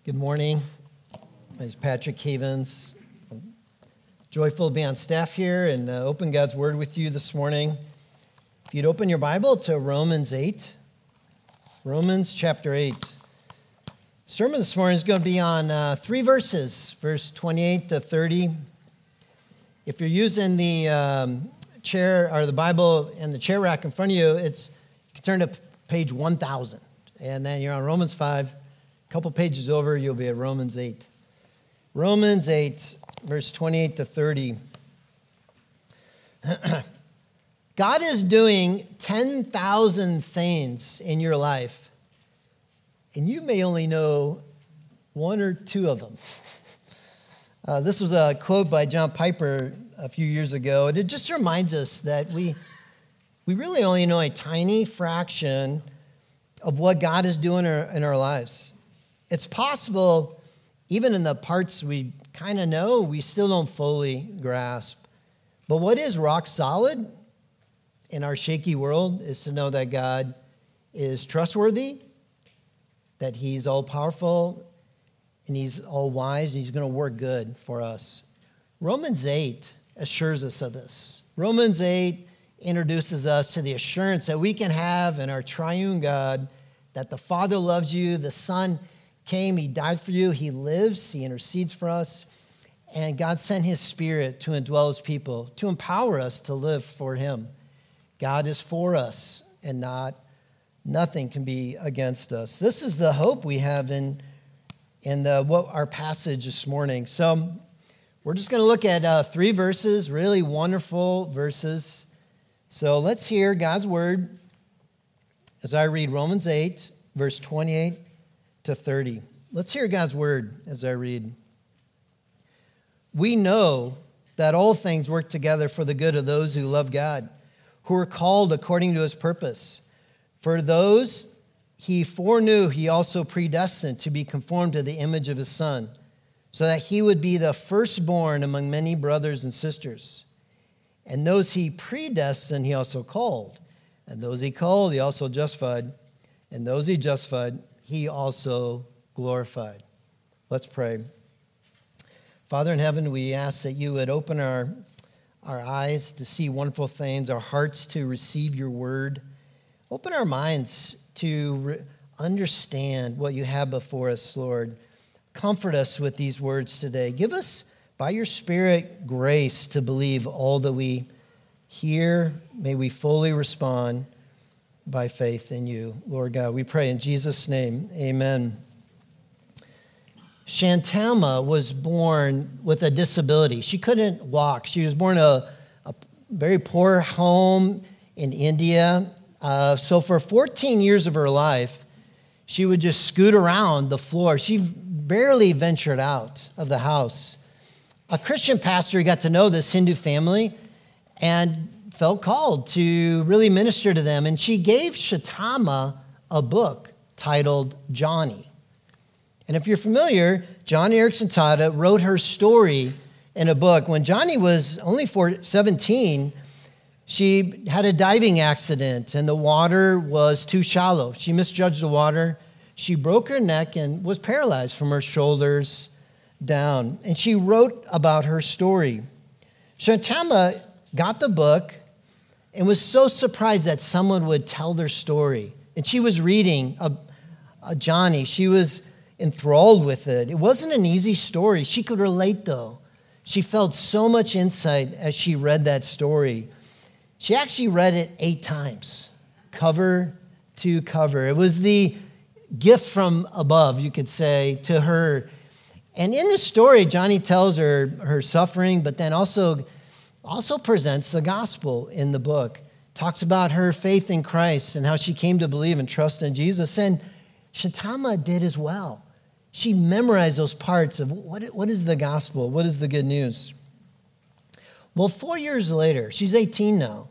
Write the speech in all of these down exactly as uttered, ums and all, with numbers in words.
Good morning. My name is Patrick Havens. I'm joyful to be on staff here and uh, open God's Word with you this morning. If you'd open your Bible to Romans eight, Romans chapter eight. Sermon this morning is going to be on uh, three verses, verse twenty-eight to thirty. If you're using the um, chair or the Bible and the chair rack in front of you, it's you can turn to page one thousand, and then you're on Romans five. A couple pages over, you'll be at Romans eight. Romans eight, verse twenty-eight to thirty. God is doing ten thousand things in your life, and you may only know one or two of them. Uh, this was a quote by John Piper a few years ago, and it just reminds us that we, we really only know a tiny fraction of what God is doing in our, in our lives. It's possible, even in the parts we kind of know, we still don't fully grasp. But what is rock solid in our shaky world is to know that God is trustworthy, that He's all-powerful, and He's all-wise, and He's going to work good for us. Romans eight assures us of this. Romans eight introduces us to the assurance that we can have in our triune God, that the Father loves you, the Son came, He died for you, He lives, He intercedes for us, and God sent His Spirit to indwell His people, to empower us to live for Him. God is for us, and not nothing can be against us. This is the hope we have in, in the, what our passage this morning. So we're just going to look at uh, three verses, really wonderful verses. So let's hear God's word as I read Romans eight, verse twenty-eight to thirty. Let's hear God's word as I read. We know that all things work together for the good of those who love God, who are called according to His purpose. For those He foreknew, He also predestined to be conformed to the image of His Son, so that He would be the firstborn among many brothers and sisters. And those He predestined, He also called. And those He called, He also justified. And those He justified, He also glorified. Let's pray. Father in heaven, we ask that You would open our, our eyes to see wonderful things, our hearts to receive Your word. Open our minds to re- understand what You have before us, Lord. Comfort us with these words today. Give us, by Your Spirit, grace to believe all that we hear. May we fully respond by faith in You. Lord God, we pray in Jesus' name, amen. Shantama was born with a disability. She couldn't walk. She was born in a, a very poor home in India. Uh, so for fourteen years of her life, she would just scoot around the floor. She barely ventured out of the house. A Christian pastor got to know this Hindu family and felt called to really minister to them. And she gave Shantama a book titled Johnny. And if you're familiar, Joni Eareckson Tada wrote her story in a book. When Johnny was only seventeen, she had a diving accident and the water was too shallow. She misjudged the water. She broke her neck and was paralyzed from her shoulders down. And she wrote about her story. Shantama got the book and was so surprised that someone would tell their story. And she was reading a, a Johnny. She was enthralled with it. It wasn't an easy story. She could relate, though. She felt so much insight as she read that story. She actually read it eight times, cover to cover. It was the gift from above, you could say, to her. And in this story, Johnny tells her her suffering, but then also also presents the gospel in the book. Talks about her faith in Christ and how she came to believe and trust in Jesus. And Shantama did as well. She memorized those parts of what, what is the gospel? What is the good news? Well, four years later, she's eighteen now,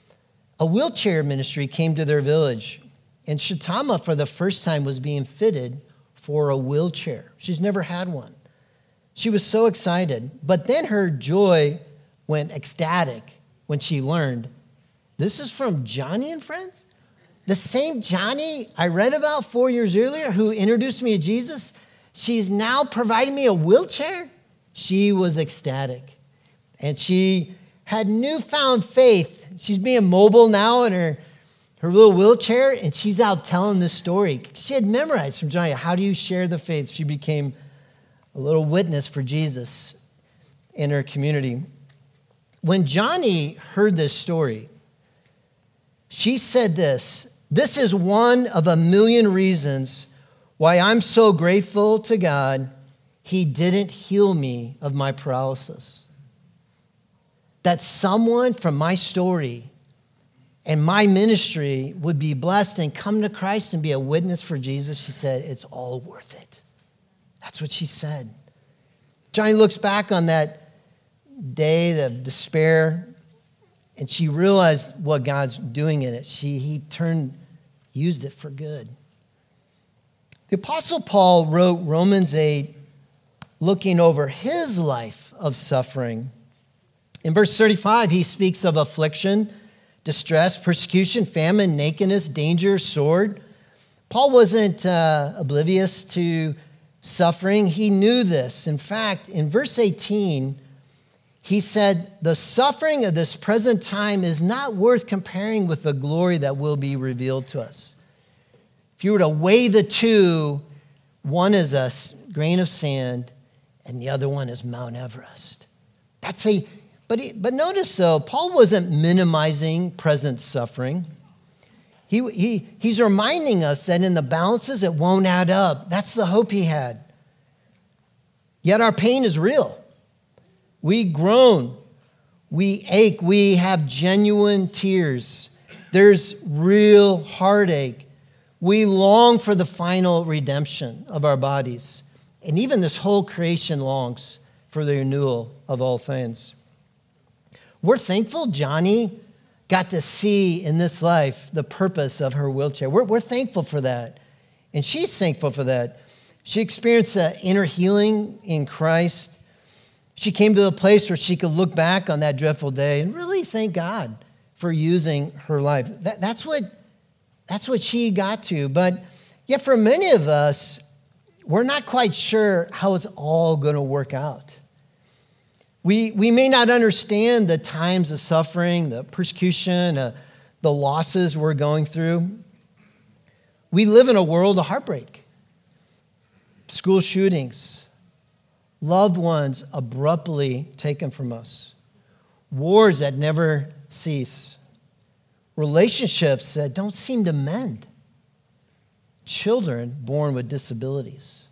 a wheelchair ministry came to their village. And Shantama, for the first time, was being fitted for a wheelchair. She's never had one. She was so excited. But then her joy went ecstatic when she learned, this is from Johnny and Friends? The same Johnny I read about four years earlier who introduced me to Jesus? She's now providing me a wheelchair. She was ecstatic. And she had newfound faith. She's being mobile now in her, her little wheelchair, and she's out telling this story. She had memorized from Johnny, how do you share the faith? She became a little witness for Jesus in her community. When Johnny heard this story, she said this, this is one of a million reasons why I'm so grateful to God he didn't heal me of my paralysis. That someone from my story and my ministry would be blessed and come to Christ and be a witness for Jesus. She said, it's all worth it. That's what she said. Johnny looks back on that day of despair, and she realized what God's doing in it. She, he turned, used it for good. The Apostle Paul wrote Romans eight, looking over his life of suffering. In verse thirty-five, he speaks of affliction, distress, persecution, famine, nakedness, danger, sword. Paul wasn't uh, oblivious to suffering. He knew this. In fact, in verse eighteen, he said, the suffering of this present time is not worth comparing with the glory that will be revealed to us. If you were to weigh the two, one is a grain of sand, and the other one is Mount Everest. That's a, but, he, but notice though, Paul wasn't minimizing present suffering. He, he, he's reminding us that in the balances, it won't add up. That's the hope he had. Yet our pain is real. We groan, we ache, we have genuine tears. There's real heartache. We long for the final redemption of our bodies. And even this whole creation longs for the renewal of all things. We're thankful Johnny got to see in this life the purpose of her wheelchair. We're, we're thankful for that. And she's thankful for that. She experienced an inner healing in Christ. She came to a place where she could look back on that dreadful day and really thank God for using her life. That, that's what, that's what she got to. But yet for many of us, we're not quite sure how it's all going to work out. We, we may not understand the times of suffering, the persecution, uh, the losses we're going through. We live in a world of heartbreak, school shootings, loved ones abruptly taken from us, wars that never cease, relationships that don't seem to mend, children born with disabilities.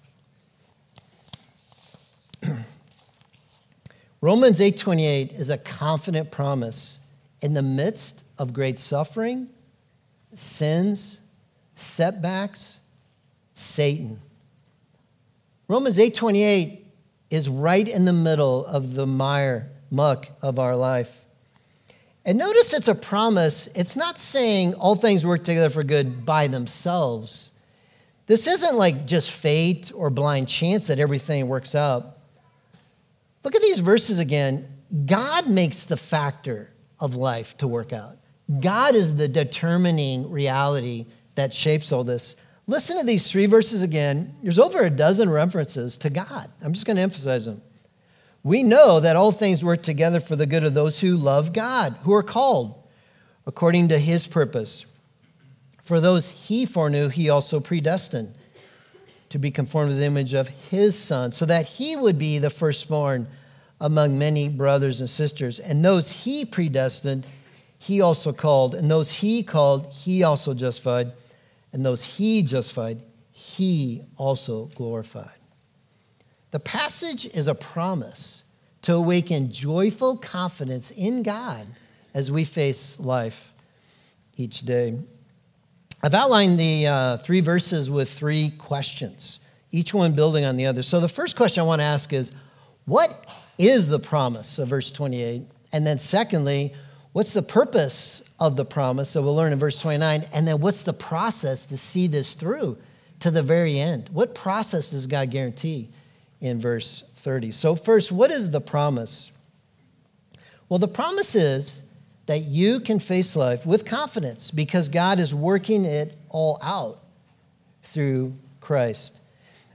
Romans eight twenty-eight is a confident promise in the midst of great suffering, sins, setbacks, Satan. Romans eight twenty-eight is right in the middle of the mire, muck of our life. And notice it's a promise. It's not saying all things work together for good by themselves. This isn't like just fate or blind chance that everything works out. Look at these verses again. God makes the factor of life to work out. God is the determining reality that shapes all this. Listen to these three verses again. There's over a dozen references to God. I'm just going to emphasize them. We know that all things work together for the good of those who love God, who are called according to his purpose. For those he foreknew, he also predestined to be conformed to the image of his Son, so that he would be the firstborn among many brothers and sisters. And those he predestined, he also called. And those he called, he also justified. And those he justified, he also glorified. The passage is a promise to awaken joyful confidence in God as we face life each day. I've outlined the uh, three verses with three questions, each one building on the other. So the first question I want to ask is, what is the promise of verse twenty-eight? And then secondly, what's the purpose of the promise? So we'll learn in verse twenty-nine. And then what's the process to see this through to the very end? What process does God guarantee in verse thirty? So first, what is the promise? Well, the promise is that you can face life with confidence because God is working it all out through Christ.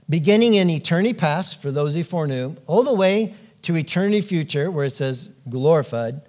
beginning in eternity past, for those he foreknew, all the way to eternity future, where it says glorified,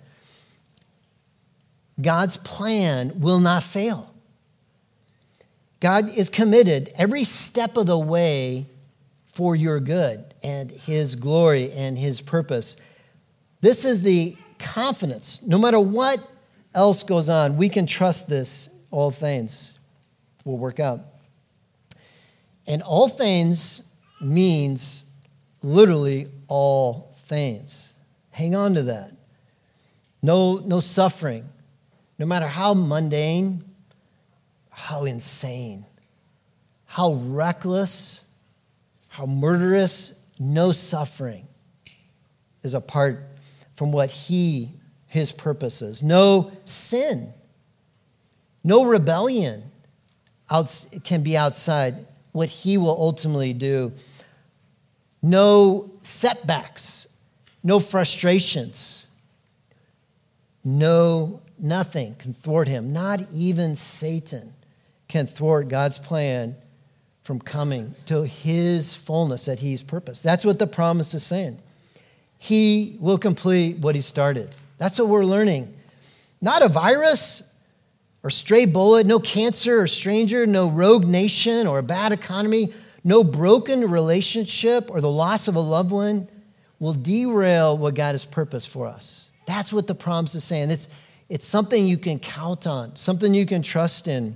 God's plan will not fail. God is committed every step of the way for your good and his glory and his purpose. This is the confidence. No matter what else goes on, we can trust this. All things will work out. And all things means literally all things. Hang on to that. No, no suffering. No matter how mundane, how insane, how reckless, how murderous, no suffering is apart from what he, his purpose is. No sin, no rebellion out, can be outside what he will ultimately do. No setbacks, no frustrations, no nothing can thwart him. Not even Satan can thwart God's plan from coming to his fullness that he's purposed. That's what the promise is saying. He will complete what he started. That's what we're learning. Not a virus or stray bullet, no cancer or stranger, no rogue nation or a bad economy, no broken relationship or the loss of a loved one will derail what God has purposed for us. That's what the promise is saying. It's, it's something you can count on, something you can trust in.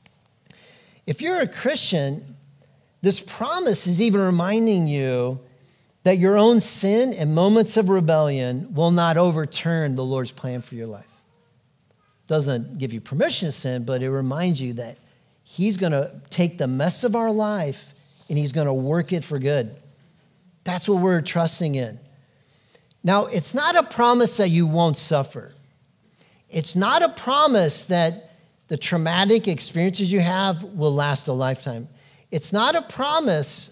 If you're a Christian, this promise is even reminding you that your own sin and moments of rebellion will not overturn the Lord's plan for your life. Doesn't give you permission to sin, but it reminds you that he's going to take the mess of our life and he's going to work it for good. That's what we're trusting in. Now, it's not a promise that you won't suffer. It's not a promise that the traumatic experiences you have will last a lifetime. It's not a promise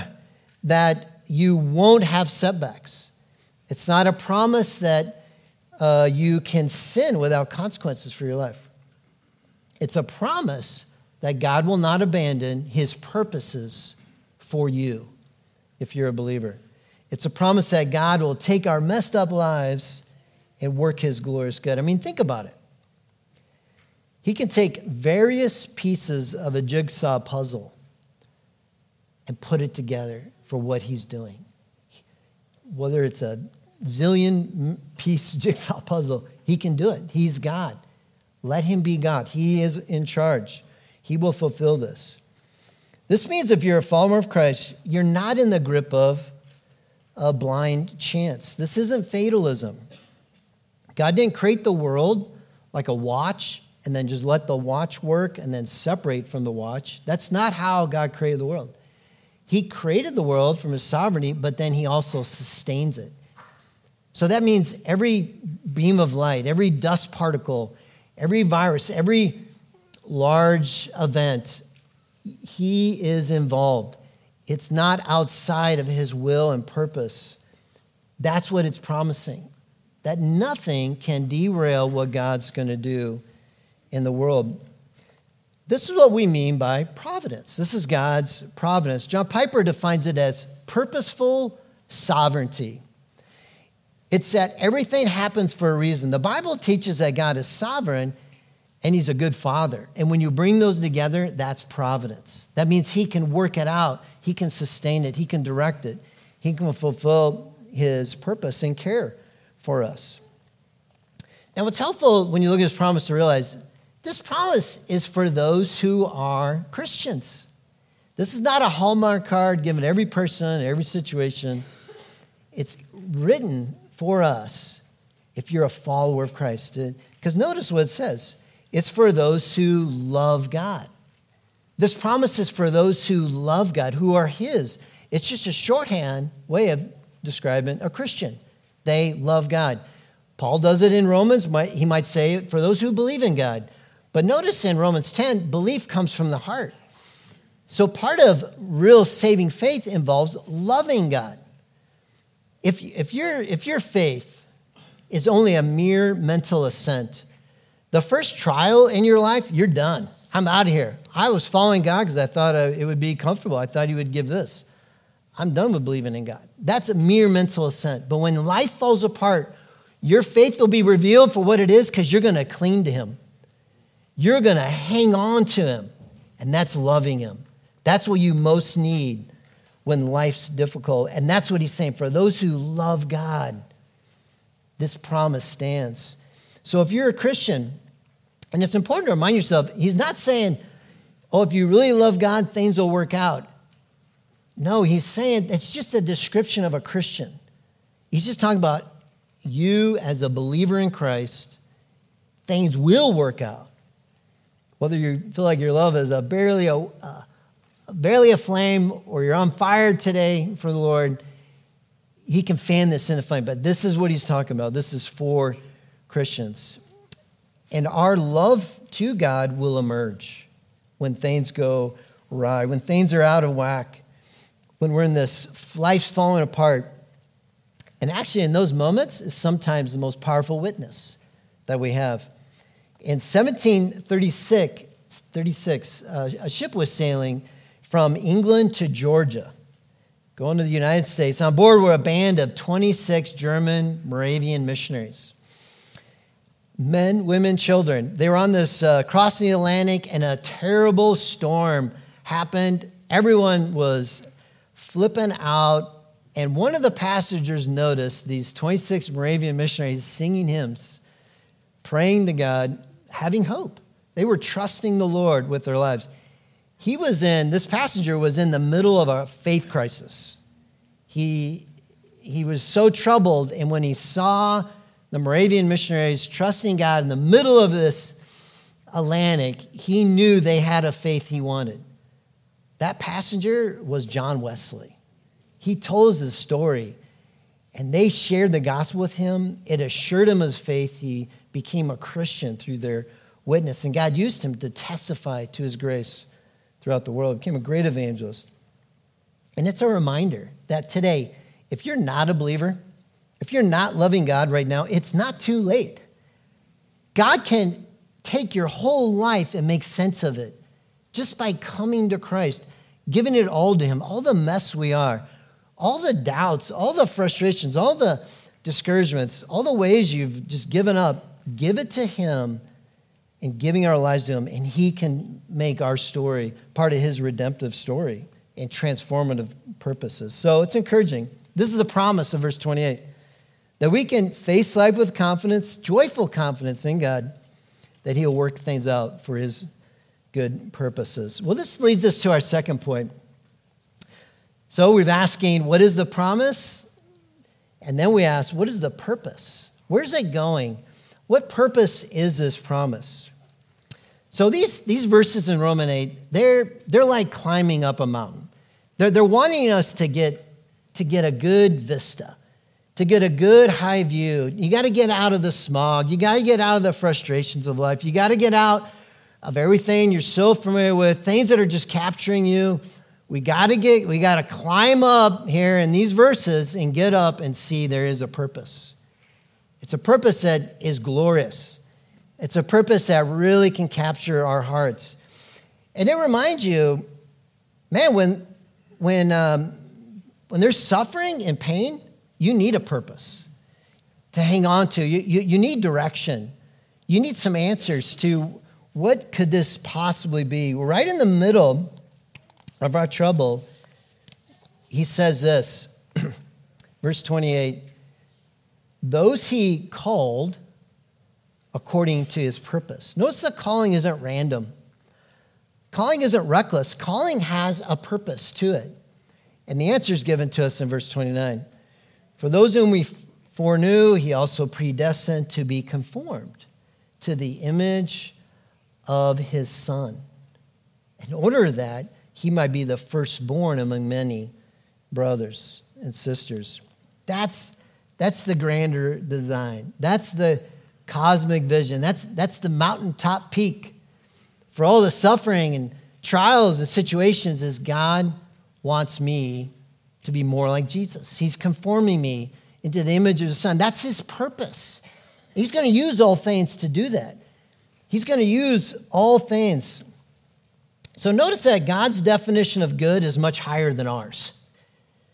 that you won't have setbacks. It's not a promise that uh, you can sin without consequences for your life. It's a promise that God will not abandon his purposes for you if you're a believer. It's a promise that God will take our messed up lives and work his glorious good. I mean, think about it. He can take various pieces of a jigsaw puzzle and put it together for what he's doing. Whether it's a zillion piece jigsaw puzzle, he can do it. He's God. Let him be God. He is in charge. He will fulfill this. This means if you're a follower of Christ, you're not in the grip of a blind chance. This isn't fatalism. God didn't create the world like a watch and then just let the watch work and then separate from the watch. That's not how God created the world. He created the world from his sovereignty, but then he also sustains it. So that means every beam of light, every dust particle, every virus, every large event, he is involved. It's not outside of his will and purpose. That's what it's promising, that nothing can derail what God's going to do in the world. This is what we mean by providence. This is God's providence. John Piper defines it as purposeful sovereignty. It's that everything happens for a reason. The Bible teaches that God is sovereign and he's a good father. And when you bring those together, that's providence. That means he can work it out. He can sustain it. He can direct it. He can fulfill his purpose and care for us. Now, what's helpful when you look at this promise to realize this promise is for those who are Christians. This is not a Hallmark card given to every person, every situation. It's written for us if you're a follower of Christ. Because notice what it says. It's for those who love God. This promise is for those who love God, who are his. It's just a shorthand way of describing a Christian. They love God. Paul does it in Romans. He might say it for those who believe in God. But notice in Romans ten, belief comes from the heart. So part of real saving faith involves loving God. If, if, your if your faith is only a mere mental assent, the first trial in your life, you're done. I'm out of here. I was following God because I thought uh, it would be comfortable. I thought he would give this. I'm done with believing in God. That's a mere mental assent. But when life falls apart, your faith will be revealed for what it is because you're going to cling to him. You're going to hang on to him, and that's loving him. That's what you most need when life's difficult. And that's what he's saying. For those who love God, this promise stands. So if you're a Christian, and it's important to remind yourself, he's not saying, oh, if you really love God, things will work out. No, he's saying it's just a description of a Christian. He's just talking about you as a believer in Christ, things will work out. Whether you feel like your love is a barely a, a barely a flame or you're on fire today for the Lord, he can fan this into flame. But this is what he's talking about. This is for Christians. And our love to God will emerge when things go awry, when things are out of whack, when we're in this, life's falling apart. And actually in those moments is sometimes the most powerful witness that we have. In seventeen thirty-six, thirty-six uh, a ship was sailing from England to Georgia, going to the United States. On board were a band of twenty-six German Moravian missionaries. Men, women, children. They were on this, uh, crossing the Atlantic, and a terrible storm happened. Everyone was flipping out. And one of the passengers noticed these twenty-six Moravian missionaries singing hymns, praying to God, having hope. They were trusting the Lord with their lives. He was in, this passenger was in the middle of a faith crisis. He, he was so troubled, and when he saw the Moravian missionaries trusting God in the middle of this Atlantic, he knew they had a faith he wanted. That passenger was John Wesley. He told us his story, and they shared the gospel with him. It assured him his faith. He became a Christian through their witness, and God used him to testify to his grace throughout the world. He became a great evangelist. And it's a reminder that today, if you're not a believer, if you're not loving God right now, it's not too late. God can take your whole life and make sense of it just by coming to Christ, giving it all to him, all the mess we are, all the doubts, all the frustrations, all the discouragements, all the ways you've just given up. Give it to him and giving our lives to him, and he can make our story part of his redemptive story and transformative purposes. So it's encouraging. This is the promise of verse twenty-eight, that we can face life with confidence, joyful confidence in God, that he'll work things out for his good purposes. Well, this leads us to our second point. So we've asking, what is the promise? And then we ask, what is the purpose? Where's it going? What purpose is this promise? So these, these verses in Romans eight, they're, they're like climbing up a mountain. They're, they're wanting us to get, to get a good vista, to get a good high view. You got to get out of the smog. You got to get out of the frustrations of life. You got to get out of everything you're so familiar with, things that are just capturing you. We got to get, we got to climb up here in these verses and get up and see there is a purpose. It's a purpose that is glorious. It's a purpose that really can capture our hearts. And it reminds you, man, when, when, um, when there's suffering and pain, you need a purpose to hang on to. You, you, you need direction. You need some answers to what could this possibly be. We're right in the middle of our trouble. He says this, verse twenty-eight, those he called according to his purpose. Notice the calling isn't random. Calling isn't reckless. Calling has a purpose to it. And the answer is given to us in verse twenty-nine. For those whom we foreknew, he also predestined to be conformed to the image of his Son, in order that he might be the firstborn among many brothers and sisters. That's, that's the grander design. That's the cosmic vision. That's, that's the mountaintop peak for all the suffering and trials and situations is God wants me to be more like Jesus. He's conforming me into the image of his Son. That's his purpose. He's going to use all things to do that. He's going to use all things. So notice that God's definition of good is much higher than ours.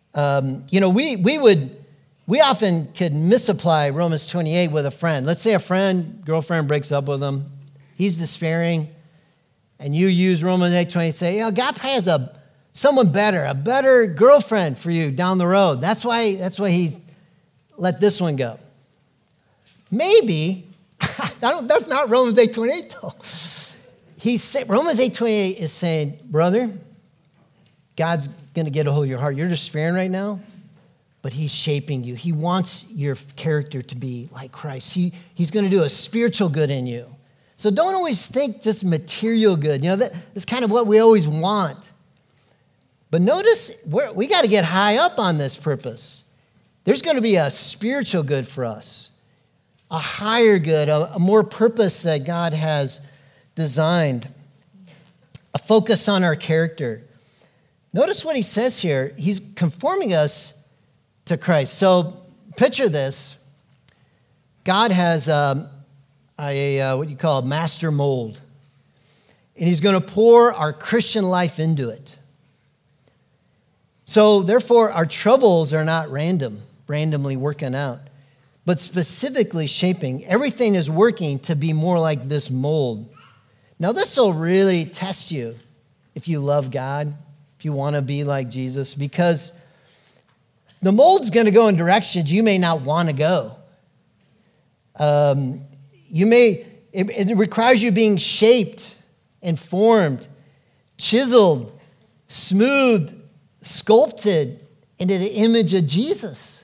Um, you know, we we would we often could misapply Romans twenty-eight with a friend. Let's say a friend, girlfriend breaks up with him. He's despairing, and you use Romans eight twenty, say, you know, God has a someone better, a better girlfriend for you down the road. That's why that's why he let this one go. Maybe that's not Romans eight twenty-eight though. He's Romans eight twenty-eight is saying, brother, God's going to get a hold of your heart. You're despairing right now, but he's shaping you. He wants your character to be like Christ. He, he's going to do a spiritual good in you. So don't always think just material good. You know, that, that's kind of what we always want. But notice, we're, we got to get high up on this purpose. There's going to be a spiritual good for us, a higher good, a, a more purpose that God has designed, a focus on our character. Notice what he says here. He's conforming us to Christ. So picture this. God has um, a, uh, what you call a master mold. And he's going to pour our Christian life into it. So therefore, our troubles are not random, randomly working out, but specifically shaping. Everything is working to be more like this mold. Now, this will really test you if you love God, if you want to be like Jesus, because the mold's going to go in directions you may not want to go. Um, you may, it, it requires you being shaped and formed, chiseled, smoothed, sculpted into the image of Jesus.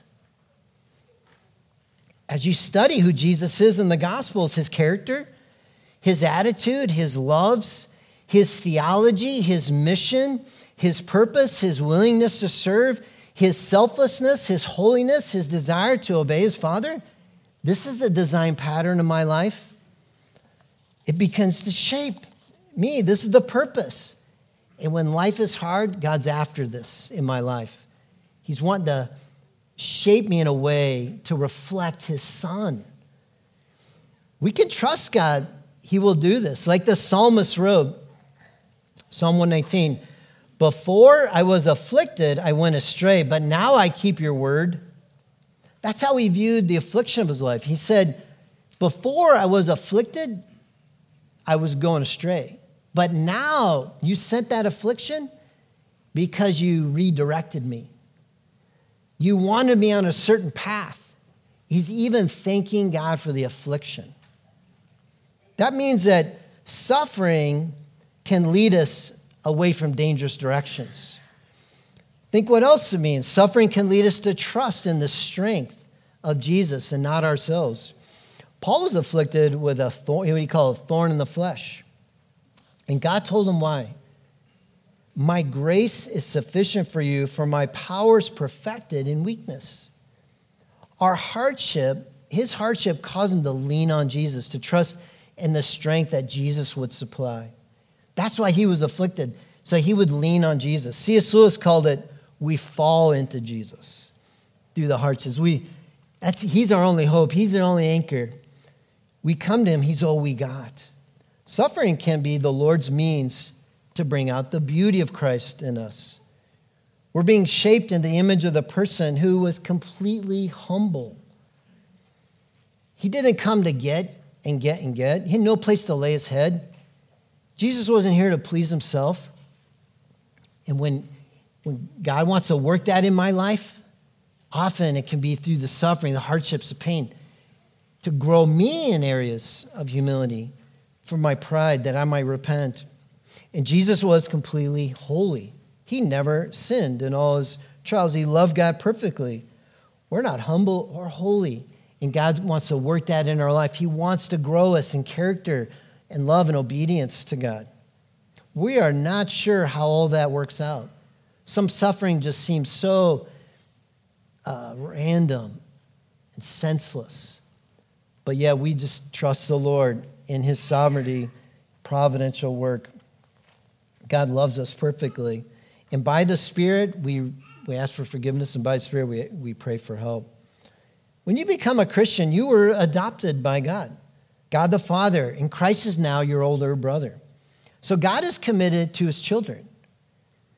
As you study who Jesus is in the Gospels, his character, his attitude, his loves, his theology, his mission, his purpose, his willingness to serve, his selflessness, his holiness, his desire to obey his Father, this is a design pattern of my life. It begins to shape me. This is the purpose. And when life is hard, God's after this in my life. He's wanting to shape me in a way to reflect his Son. We can trust God. He will do this. Like the psalmist wrote, Psalm one nineteen, before I was afflicted, I went astray, but now I keep your word. That's how he viewed the affliction of his life. He said, before I was afflicted, I was going astray. But now you sent that affliction because you redirected me. You wanted me on a certain path. He's even thanking God for the affliction. That means that suffering can lead us away from dangerous directions. Think what else it means. Suffering can lead us to trust in the strength of Jesus and not ourselves. Paul was afflicted with a thorn, what he called a thorn in the flesh. And God told him why. My grace is sufficient for you, for my power is perfected in weakness. Our hardship, his hardship caused him to lean on Jesus, to trust in the strength that Jesus would supply. That's why he was afflicted, so he would lean on Jesus. C S Lewis called it, we fall into Jesus through the hardships. We, that's, he's our only hope. He's our only anchor. We come to him. He's all we got. Suffering can be the Lord's means to bring out the beauty of Christ in us. We're being shaped in the image of the person who was completely humble. He didn't come to get and get and get. He had no place to lay his head. Jesus wasn't here to please himself. And when, when God wants to work that in my life, often it can be through the suffering, the hardships, the pain, to grow me in areas of humility for my pride, that I might repent. And Jesus was completely holy. He never sinned in all his trials. He loved God perfectly. We're not humble or holy. And God wants to work that in our life. He wants to grow us in character and love and obedience to God. We are not sure how all that works out. Some suffering just seems so uh, random and senseless. But yeah, we just trust the Lord in his sovereignty, providential work. God loves us perfectly. And by the Spirit, we, we ask for forgiveness, and by the Spirit, we, we pray for help. When you become a Christian, you were adopted by God. God the Father, and Christ is now your older brother. So God is committed to his children.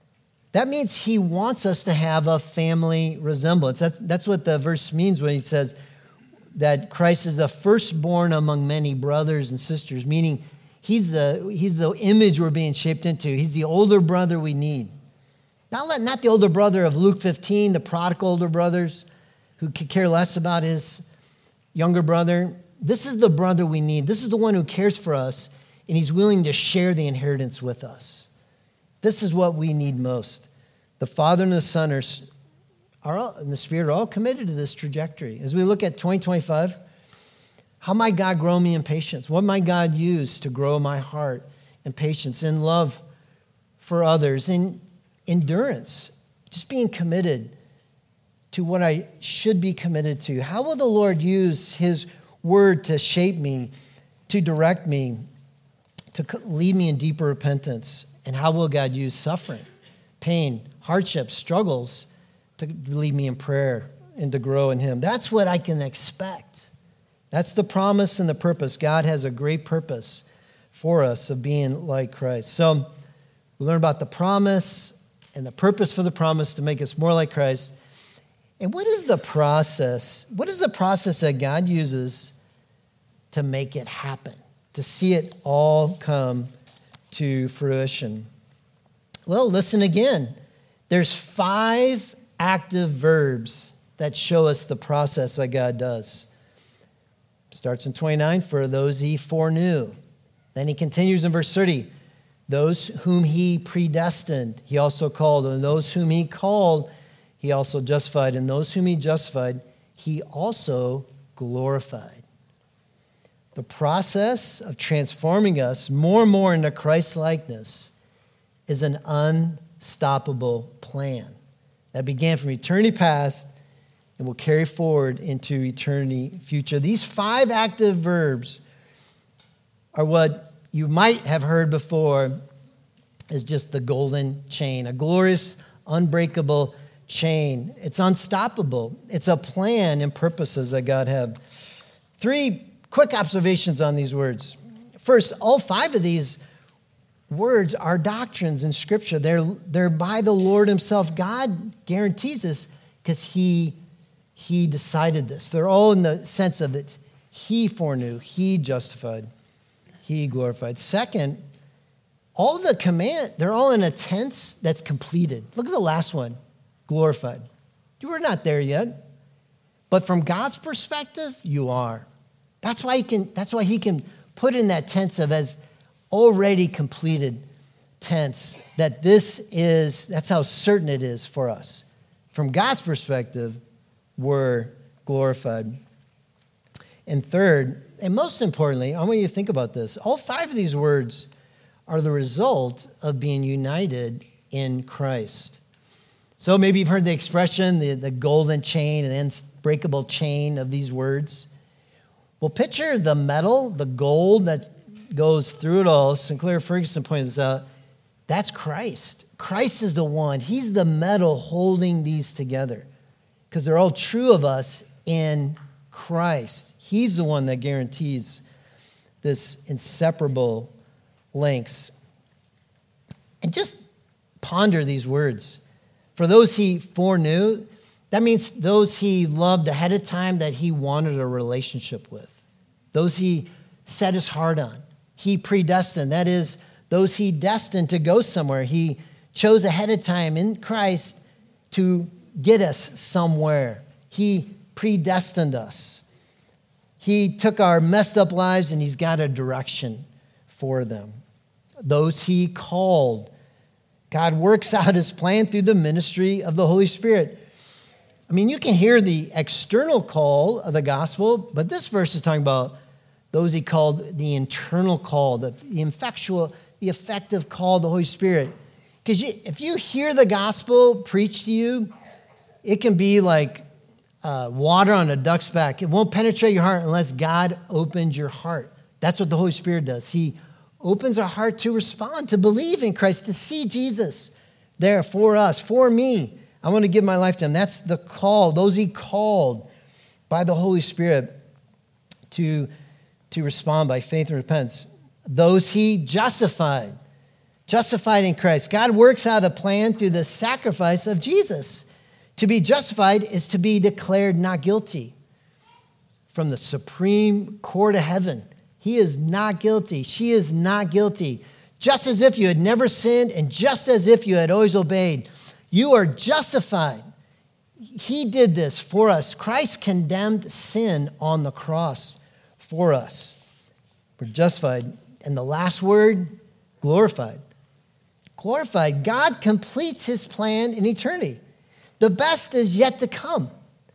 That means he wants us to have a family resemblance. That's, that's what the verse means when he says that Christ is the firstborn among many brothers and sisters, meaning he's the, he's the image we're being shaped into. He's the older brother we need. Not, not the older brother of Luke fifteen, the prodigal older brothers who could care less about his younger brother. This is the brother we need. This is the one who cares for us, and he's willing to share the inheritance with us. This is what we need most. The Father and the Son are, are all, and the Spirit are all committed to this trajectory. As we look at twenty twenty-five, how might God grow me in patience? What might God use to grow my heart in patience, in love for others, in endurance, just being committed to what I should be committed to? How will the Lord use his word to shape me, to direct me, to lead me in deeper repentance? And how will God use suffering, pain, hardships, struggles to lead me in prayer and to grow in him? That's what I can expect. That's the promise and the purpose. God has a great purpose for us of being like Christ. So we learn about the promise and the purpose for the promise to make us more like Christ. And what is the process? What is the process that God uses to make it happen, to see it all come to fruition? Well, listen again. There's five active verbs that show us the process that God does. Starts in twenty-nine, for those he foreknew. Then he continues in verse thirty, those whom he predestined, he also called. And those whom he called, he also justified. And those whom he justified, he also glorified. The process of transforming us more and more into Christ-likeness is an unstoppable plan that began from eternity past and will carry forward into eternity future. These five active verbs are what you might have heard before as just the golden chain, a glorious, unbreakable chain. It's unstoppable. It's a plan and purposes that God have. Three quick observations on these words. First, all five of these words are doctrines in Scripture. They're, they're by the Lord himself. God guarantees this because he, he decided this. They're all in the sense of it. He foreknew, he justified, he glorified. Second, all the command, they're all in a tense that's completed. Look at the last one, glorified. You were not there yet, but from God's perspective, you are. That's why he can, that's why he can put in that tense of as already completed tense, that this is, that's how certain it is for us. From God's perspective, we're glorified. And third, and most importantly, I want you to think about this. All five of these words are the result of being united in Christ. So maybe you've heard the expression, the, the golden chain and unbreakable chain of these words. Well, picture the metal, the gold that goes through it all. Sinclair Ferguson pointed this out. That's Christ. Christ is the one. He's the metal holding these together because they're all true of us in Christ. He's the one that guarantees this inseparable links. And just ponder these words. For those he foreknew, that means those he loved ahead of time that he wanted a relationship with. Those he set his heart on. He predestined. That is, those he destined to go somewhere. He chose ahead of time in Christ to get us somewhere. He predestined us. He took our messed up lives and he's got a direction for them. Those he called. God works out his plan through the ministry of the Holy Spirit. I mean, you can hear the external call of the gospel, but this verse is talking about those he called, the internal call, the, the effectual, the effective call of the Holy Spirit. Because if you hear the gospel preached to you, it can be like uh, water on a duck's back. It won't penetrate your heart unless God opens your heart. That's what the Holy Spirit does. He opens our heart to respond, to believe in Christ, to see Jesus there for us, for me. I want to give my life to him. That's the call, those he called by the Holy Spirit to, to respond by faith and repentance. Those he justified Justified in Christ. God works out a plan through the sacrifice of Jesus. To be justified is to be declared not guilty. From the Supreme Court of heaven, he is not guilty. She is not guilty. Just as if you had never sinned and just as if you had always obeyed. You are justified. He did this for us. Christ condemned sin on the cross for us. We're justified. And the last word, glorified. Glorified. God completes his plan in eternity. The best is yet to come.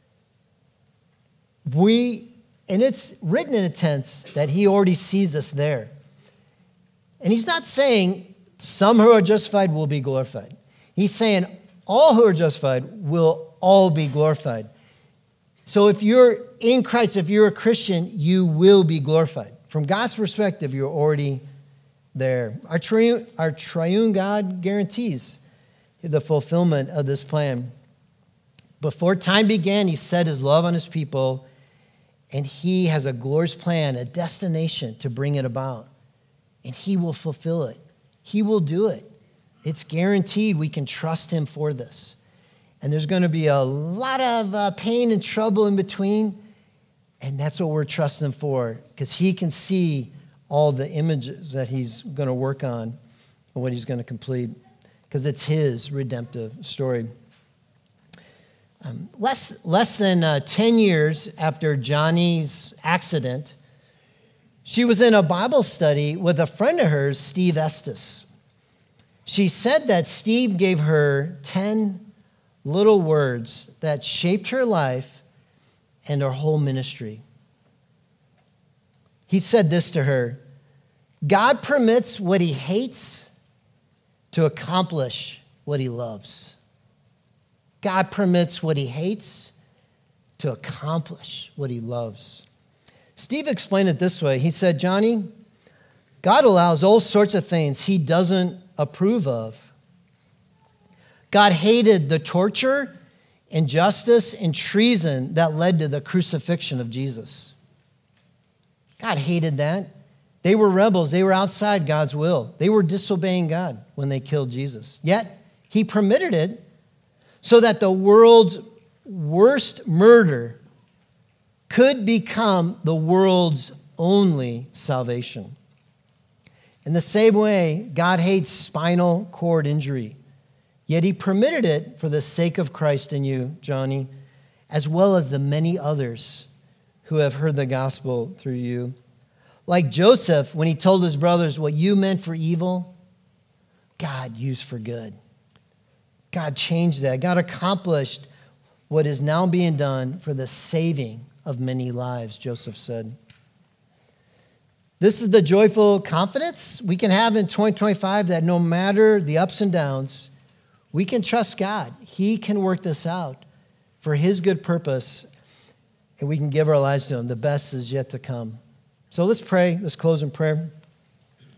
We, and it's written in a tense that he already sees us there. And he's not saying some who are justified will be glorified. He's saying all who are justified will all be glorified. So if you're in Christ, if you're a Christian, you will be glorified. From God's perspective, you're already there. Our triune, our triune God guarantees the fulfillment of this plan. Before time began, he set his love on his people, and he has a glorious plan, a destination to bring it about. And he will fulfill it. He will do it. It's guaranteed. We can trust him for this. And there's going to be a lot of uh, pain and trouble in between, and that's what we're trusting him for, because he can see all the images that he's going to work on and what he's going to complete, because it's his redemptive story. Um, less, less than uh, ten years after Johnny's accident, she was in a Bible study with a friend of hers, Steve Estes. She said that Steve gave her ten little words that shaped her life and her whole ministry. He said this to her: God permits what he hates to accomplish what he loves. God permits what he hates to accomplish what he loves. Steve explained it this way. He said, Johnny, God allows all sorts of things he doesn't approve of. God hated the torture, injustice, and treason that led to the crucifixion of Jesus. God hated that. They were rebels. They were outside God's will. They were disobeying God when they killed Jesus. Yet, he permitted it so that the world's worst murder could become the world's only salvation. In the same way, God hates spinal cord injury, yet he permitted it for the sake of Christ in you, Johnny, as well as the many others who have heard the gospel through you. Like Joseph, when he told his brothers, what you meant for evil, God used for good. God changed that. God accomplished what is now being done for the saving of many lives, Joseph said. This is the joyful confidence we can have in twenty twenty-five, that no matter the ups and downs, we can trust God. He can work this out for his good purpose, and we can give our lives to him. The best is yet to come. So let's pray. Let's close in prayer.